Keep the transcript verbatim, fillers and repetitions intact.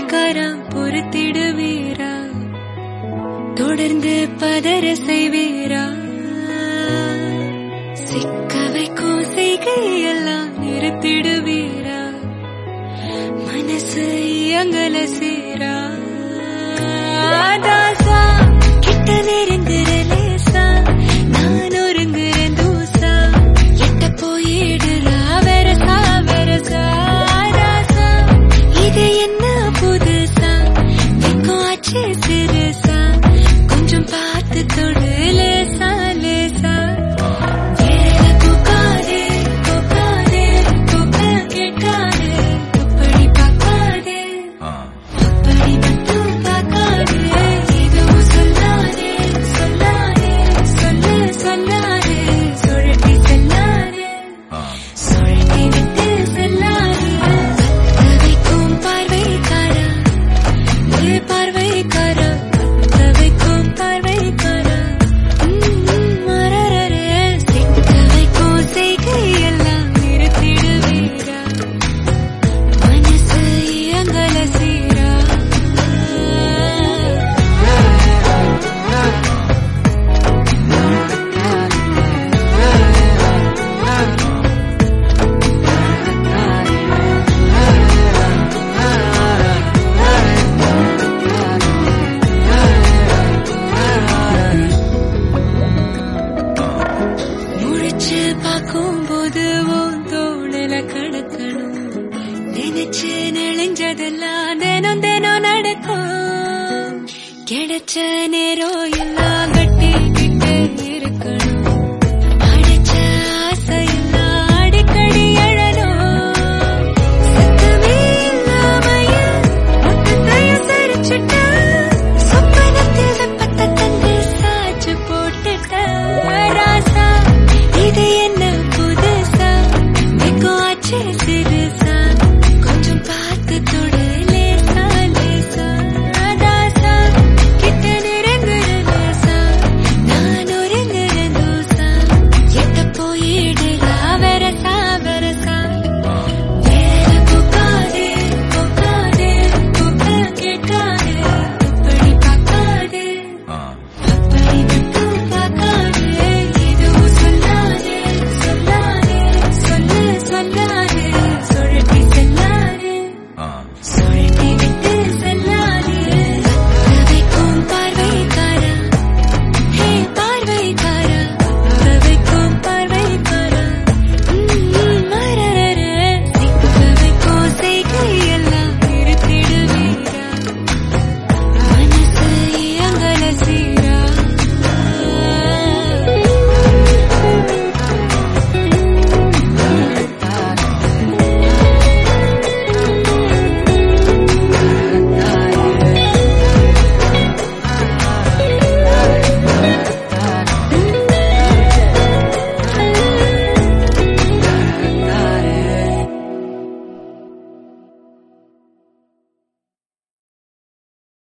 காரம் பொறுத்திடுவீரா தொடர்ந்து பதற செய்வீரா சிக்க வைக்கும் செய்கையெல்லாம் நிறுத்திடுவீரா மனசு இயங்கல சீரா தாசா கிட்ட நெருங்குற லேசா நான் ஒருங்குறேன் தூசா எட்ட போயிடுறா வெரசா வெரசா ராசா இது என்ன புதுசா வெக்கம் ஆச்சு சிறுசா கொஞ்சம் பார்த்து தொடு லேசா லேசா வேற போகாதே போகாதே போக கேட்காதே அப்படி பார்க்காதே அப்படி மட்டும் பார்க்காதே எதுவும் சொல்லாதே சொல்லாதே சொல்லு சொல்லாதே சுழட்டி செல்லாதே சுழட்டி விட்டு செல்லாதே பத்த வைக்கும் பார்வைக்காரா ஏ பார்வைக்காரா பத்த வைக்கும் பார்வைக்காரா மரரரே சிக்க வைக்கும் செய்கையெல்லாம் நிறுத்திடுவீரா மனசு இயங்கல சீரா முடிச்சு பார்க்கும்போது உன் தோளில கடக்கணும் நினைச்சு நெளிஞ்சதெல்லாம் தினம் தினம் நடக்கும் கிடைச்ச நேரம் எல்லாம் கட்டி